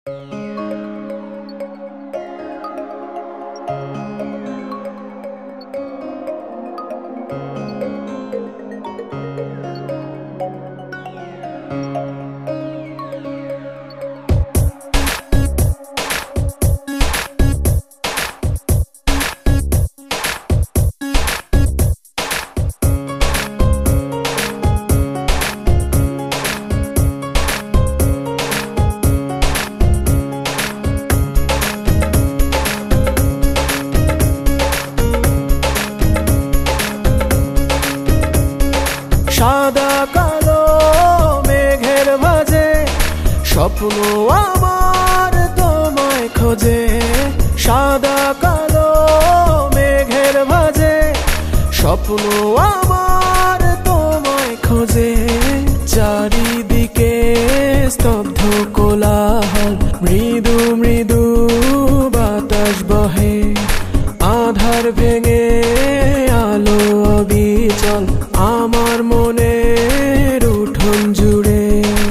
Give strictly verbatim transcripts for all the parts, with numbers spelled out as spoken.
সাদা কালো মেঘের ভাঁজে স্বপ্ন আমার তোমায় খোঁজে। সাদা কালো মেঘের ভাঁজে স্বপ্ন আমার তোমায় খোঁজে। চারিদিকে স্তব্ধ কোলাহল, মৃদু মৃদু বাতাস বহে। আধার ভেঙে আলো অবিচল আমার মনের উঠোন জুড়ে।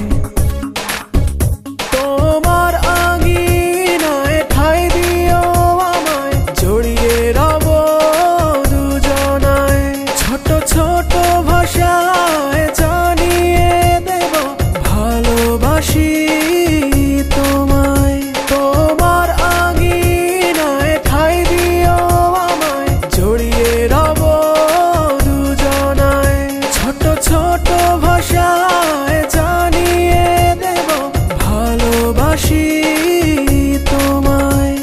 তোমার আঙিনায় ঠাঁই দিও আমায়, জড়িয়ে রব দুজনায়। ছোট ছোট ভাষায় জানিয়ে দেব ভালোবাসি তোমায়। তোমার আঙিনায় ঠাঁই দিও আমায়, জড়িয়ে রব দুজনায়। ছোট ছোট ভাষায় জানিয়ে দেব ভালোবাসি তোমায়।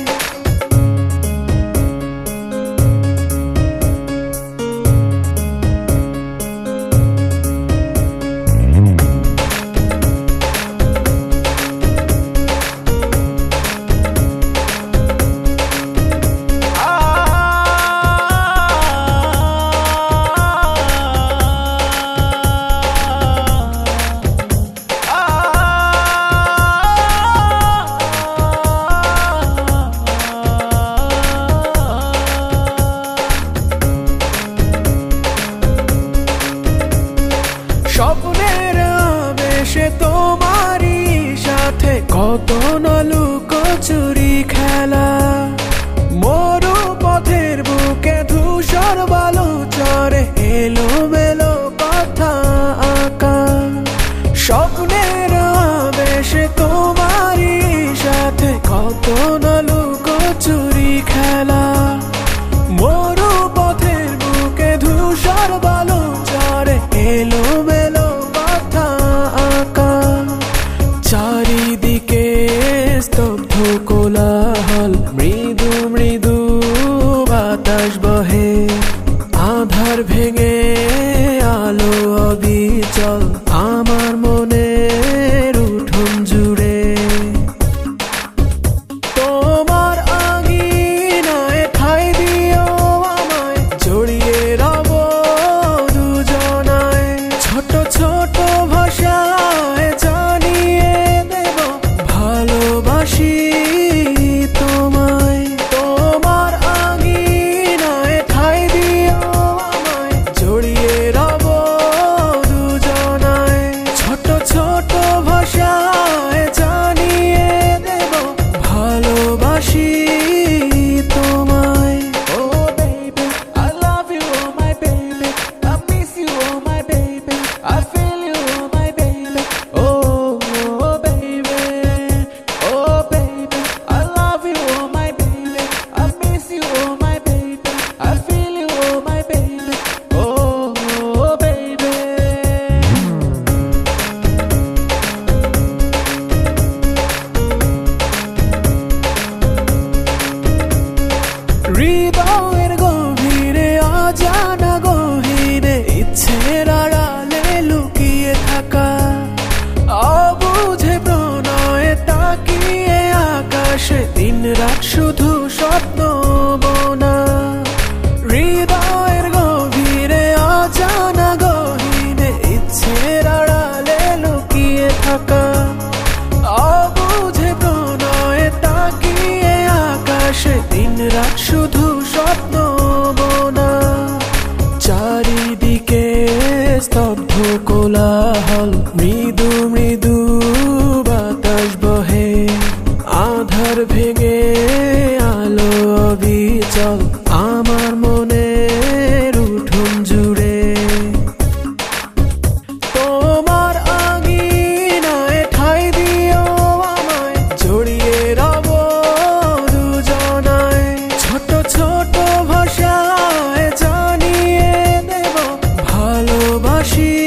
স্বপ্নের আবেশে তোমারই সাথে কত না লুকোচুরি খেলা। মরু পথের বুকে ধূসর বালু চরে এলো মেলো কথা আঁকা। স্বপ্নের আবেশে তোমারই সাথে কত না লুকোচুরি খেলা। মরু পথের বুকে ধূসর বালু চরে এলো মেলো কথা আঁকা। চারিদিকে স্তব্ধ কোলাহল, মৃদু মৃদু বাতাস বহে। আধার ভেঙে আলো অবিচল আমার মনের উঠোন জুড়ে। তোমার আঙিনায় ঠাঁই দিও আমায়, জড়িয়ে রব দুজনায়। ছোট ছোট ভাষায় জানিয়ে দেব ভালোবাসি তোমায়। তোমার আঙিনায় ঠাঁই দিও আমায়, জড়িয়ে রব দুজনায়। ছোট ছোট ভাষায় জানিয়ে দেব ভালোবাসি তোমায়। Oh baby, I love you, oh my baby, I miss you, oh my baby, I feel you, oh my baby. Oh, oh baby, oh baby, I love you, oh my baby, I miss you, oh my baby, I feel you, oh my baby. Oh, oh baby. হৃদয়ের গভীরে অজানা গহীরে ইচ্ছের আড়ালে লুকিয়ে থাকা। অবুঝে প্রণয়ে তাকিয়ে আকাশে দিন রাত শুধু স্বপ্ন বোনা। হৃদয়ের গভীরে অজানা গহীরে ইচ্ছের আড়ালে লুকিয়ে থাকা। অবুঝে প্রণয়ে তাকিয়ে আকাশে দিন রাত শুধু স্বপ্ন বোনা। চারিদিকে স্তব্ধ কোলাহল, মৃদু মৃদু বাতাস বহে। আধার ভেঙে আলো অবিচল আমার মনের উঠোন জুড়ে। তোমার আঙিনায় ঠাঁই দিও আমায়, জড়িয়ে রব দুজনায়। ছোট ছোট ভাষায় জানিয়ে দেব ভালোবাসি